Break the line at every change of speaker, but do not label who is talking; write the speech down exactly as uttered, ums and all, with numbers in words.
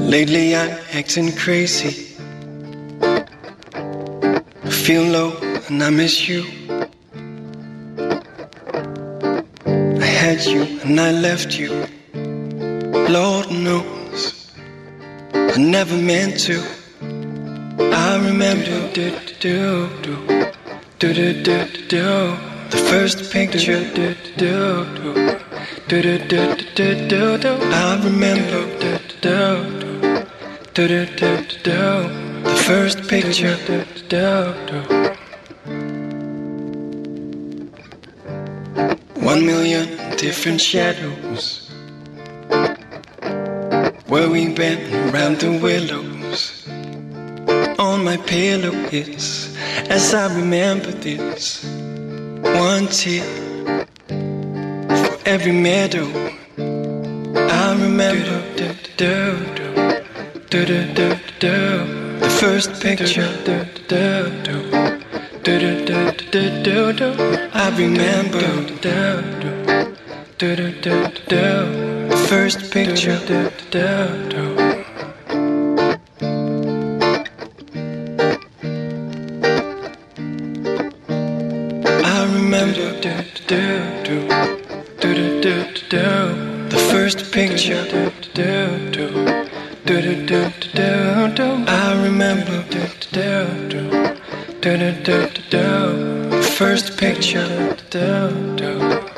Lately I'm acting crazy. I feel low and I miss you. I had you and I left you. Lord knows I never meant to. I remember do do do do do do do the first picture do do do do do do do do do. I remember do do do do do do the first picture do do do. One million different shadows where we been around the willows. On my pillow is, as I remember this, one tear for every meadow. I remember do do do do do do the first picture do do do do do do do do. I remember do do do do do the first picture do do do. I remember do do do do do do do the first picture do do do do do do do do. I remember do do do do do do do the first picture do do do.